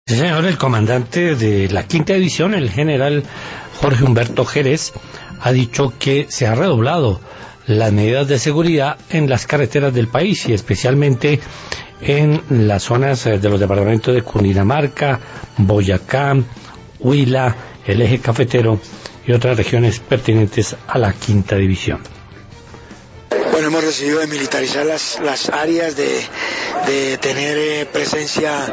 Sí, señor, el comandante de la quinta división, el general Jorge Humberto Jerez, ha dicho que se ha redoblado las medidas de seguridad en las carreteras del país y especialmente en las zonas de los departamentos de Cundinamarca, Boyacá, Huila, el eje cafetero y otras regiones pertinentes a la quinta división. Bueno, hemos decidido de militarizar las áreas, de tener presencia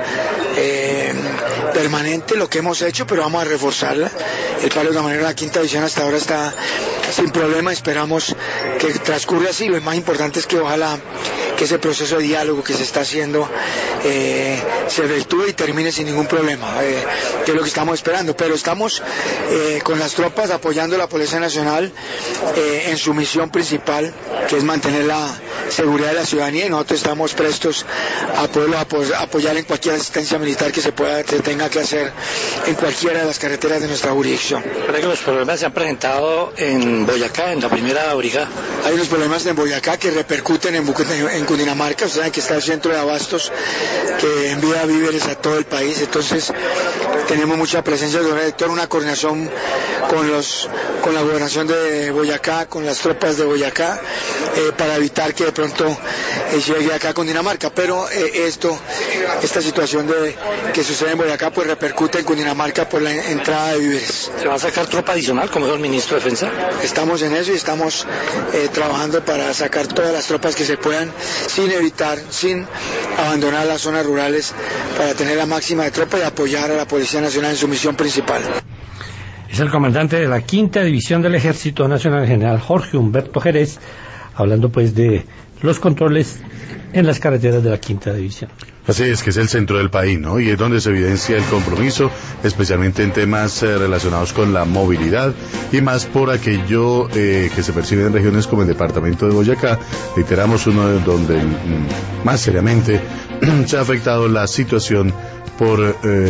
permanente, lo que hemos hecho, pero vamos a reforzarla. El paro de la manera la quinta división hasta ahora está sin problema, esperamos que transcurra así. Lo más importante es que ojalá que ese proceso de diálogo que se está haciendo se virtúe y termine sin ningún problema, que es lo que estamos esperando, pero estamos con las tropas apoyando a la Policía Nacional en su misión principal, que es mantener la seguridad de la ciudadanía, y nosotros estamos prestos a poderlo apoyar en cualquier asistencia militar que se tenga que hacer en cualquiera de las carreteras de nuestra jurisdicción. ¿Cree que los problemas se han presentado en Boyacá, en la primera brigada? Hay unos problemas en Boyacá que repercuten en Cundinamarca, o sea, que está el centro de abastos que envía víveres a todo el país, entonces tenemos mucha presencia de toda una coordinación con la gobernación de Boyacá, con las tropas de Boyacá, para evitar que de pronto llegue acá a Cundinamarca, pero esta situación que sucede en Boyacá pues repercute en Cundinamarca por la entrada de víveres. ¿Se va a sacar tropa adicional, como dijo el ministro de Defensa? Estamos en eso y estamos trabajando para sacar todas las tropas que se puedan, sin abandonar las zonas rurales, para tener la máxima de tropa y apoyar a la Policía Nacional en su misión principal. Es el comandante de la quinta división del Ejército Nacional, general Jorge Humberto Jerez, hablando pues de los controles en las carreteras de la quinta división. Así es, que es el centro del país, ¿no? Y es donde se evidencia el compromiso, especialmente en temas relacionados con la movilidad y más por aquello que se percibe en regiones como el departamento de Boyacá. Reiteramos, uno de donde más seriamente se ha afectado la situación por